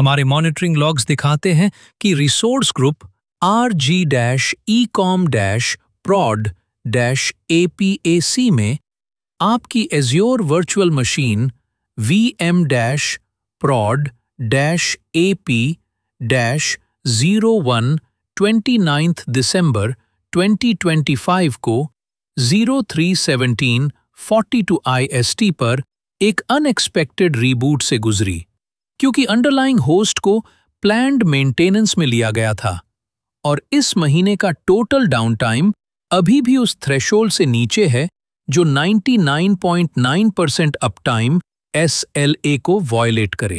हमारे monitoring logs दिखाते हैं कि रिसोर्स ग्रुप RG-ecom-prod-APAC में आपकी एज्योर वर्चुअल मशीन VM-prod-AP-01 29 दिसंबर 2025 को 03:17:42 IST पर एक अनएक्सपेक्टेड रीबूट से गुजरी, क्योंकि अंडरलाइंग होस्ट को प्लान्ड मेंटेनेंस में लिया गया था और इस महीने का टोटल डाउनटाइम अभी भी उस थ्रेशोल्ड से नीचे है जो 99.9% अपटाइम SLA को वॉयलेट करे।